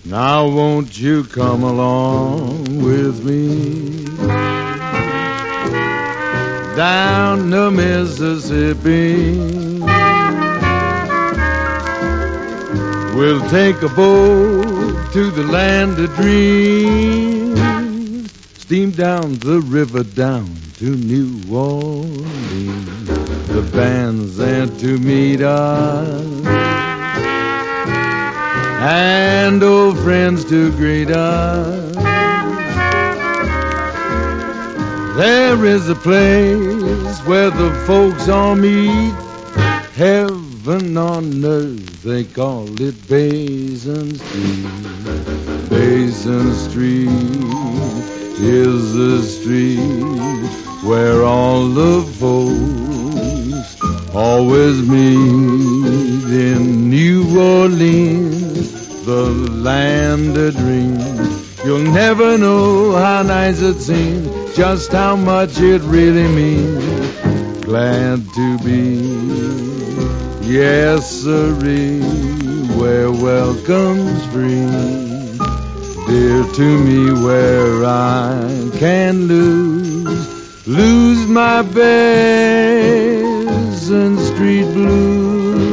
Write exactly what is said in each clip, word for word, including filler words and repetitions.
Now won't you come along with me down the Mississippi? We'll take a boat to the land of dreams, steam down the river down to New Orleans. The band's there to meet us and old friends to greet us. There is a place where the folks all meet, heaven on earth, they call it Basin Street. Basin Street is the street where all the folks always meet. In New Orleans, the land of dreams, you'll never know how nice it seems, just how much it really means. Glad to be, yes sirree, where welcome's free. Dear to me, where I can lose, lose my Basin Street blues.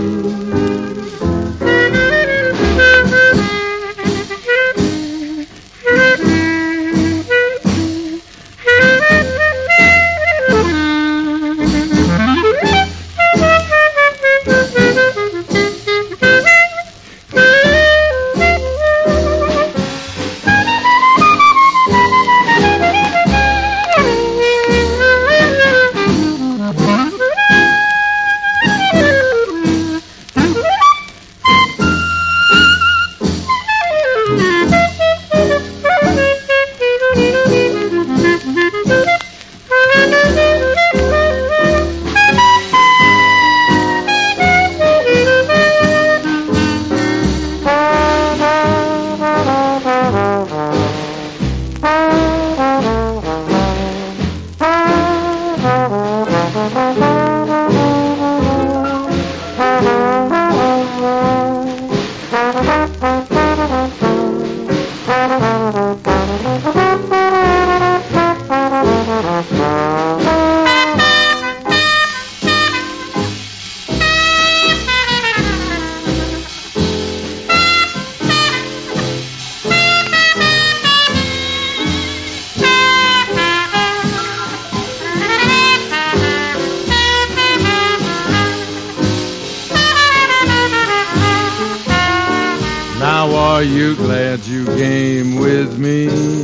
Now are you glad you came with me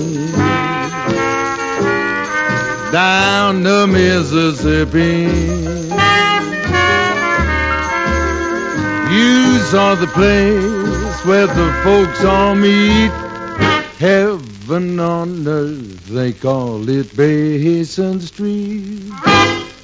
down the Mississippi? You saw the place where the folks all meet, heaven on earth, they call it Basin Street.